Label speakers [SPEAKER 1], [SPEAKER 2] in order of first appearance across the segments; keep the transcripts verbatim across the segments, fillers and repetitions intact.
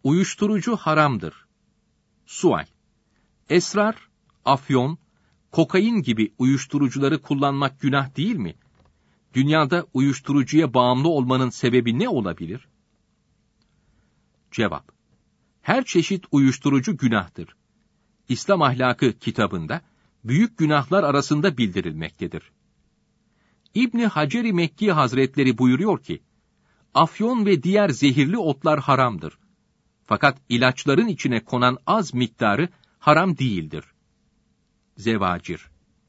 [SPEAKER 1] Uyuşturucu haramdır. Sual: Esrar, afyon, kokain gibi uyuşturucuları kullanmak günah değil mi? Dünyada uyuşturucuya bağımlı olmanın sebebi ne olabilir? Cevap: Her çeşit uyuşturucu günahtır. İslam Ahlakı kitabında büyük günahlar arasında bildirilmektedir. İbn Hacer-i Mekki Hazretleri buyuruyor ki, afyon ve diğer zehirli otlar haramdır. Fakat ilaçların içine konan az miktarı haram değildir. Zevacir: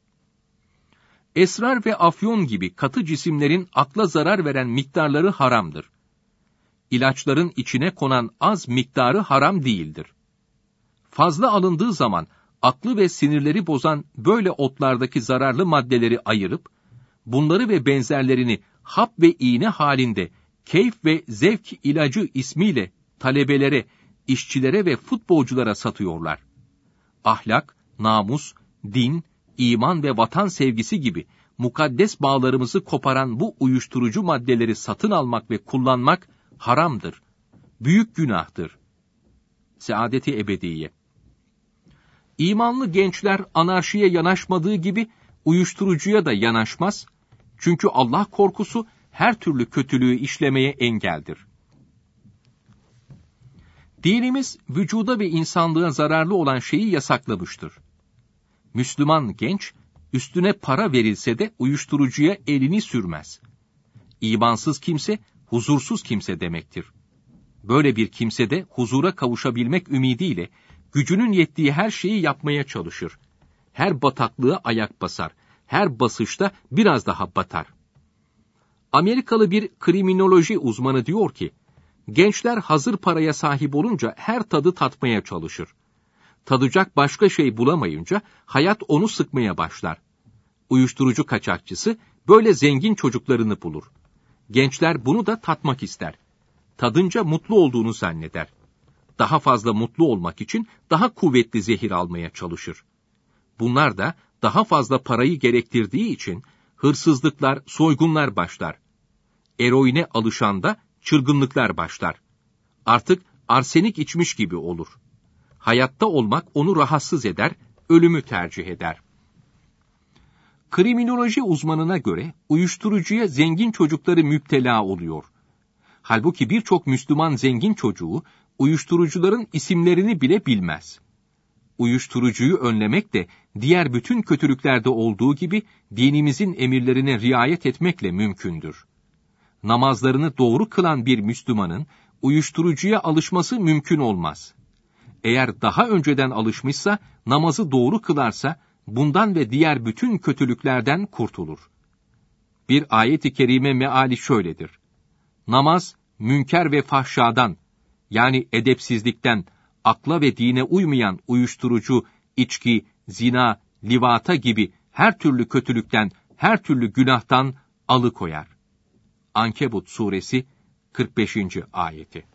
[SPEAKER 1] Esrar ve afyon gibi katı cisimlerin akla zarar veren miktarları haramdır. İlaçların içine konan az miktarı haram değildir. Fazla alındığı zaman aklı ve sinirleri bozan böyle otlardaki zararlı maddeleri ayırıp, bunları ve benzerlerini hap ve iğne halinde keyif ve zevk ilacı ismiyle talebelere, işçilere ve futbolculara satıyorlar. Ahlak, namus, din, iman ve vatan sevgisi gibi mukaddes bağlarımızı koparan bu uyuşturucu maddeleri satın almak ve kullanmak haramdır. Büyük günahtır. Saadet-i ebediye. İmanlı gençler anarşiye yanaşmadığı gibi uyuşturucuya da yanaşmaz. Çünkü Allah korkusu her türlü kötülüğü işlemeye engeldir. Dinimiz vücuda ve insanlığa zararlı olan şeyi yasaklamıştır. Müslüman genç, üstüne para verilse de uyuşturucuya elini sürmez. İmansız kimse, huzursuz kimse demektir. Böyle bir kimse de huzura kavuşabilmek ümidiyle, gücünün yettiği her şeyi yapmaya çalışır. Her bataklığa ayak basar, her basışta biraz daha batar. Amerikalı bir kriminoloji uzmanı diyor ki, gençler hazır paraya sahip olunca her tadı tatmaya çalışır. Tadacak başka şey bulamayınca hayat onu sıkmaya başlar. Uyuşturucu kaçakçısı böyle zengin çocuklarını bulur. Gençler bunu da tatmak ister. Tadınca mutlu olduğunu zanneder. Daha fazla mutlu olmak için daha kuvvetli zehir almaya çalışır. Bunlar da daha fazla parayı gerektirdiği için hırsızlıklar, soygunlar başlar. Eroine alışan da çılgınlıklar başlar. Artık arsenik içmiş gibi olur. Hayatta olmak onu rahatsız eder, ölümü tercih eder. Kriminoloji uzmanına göre uyuşturucuya zengin çocukları müptela oluyor. Halbuki birçok Müslüman zengin çocuğu uyuşturucuların isimlerini bile bilmez. Uyuşturucuyu önlemek de diğer bütün kötülüklerde olduğu gibi dinimizin emirlerine riayet etmekle mümkündür. Namazlarını doğru kılan bir Müslümanın uyuşturucuya alışması mümkün olmaz. Eğer daha önceden alışmışsa, namazı doğru kılarsa, bundan ve diğer bütün kötülüklerden kurtulur. Bir ayet-i kerime meali şöyledir: Namaz, münker ve fahşadan, yani edepsizlikten, akla ve dine uymayan uyuşturucu, içki, zina, livata gibi her türlü kötülükten, her türlü günahtan alıkoyar. Ankebut suresi kırk beşinci ayeti.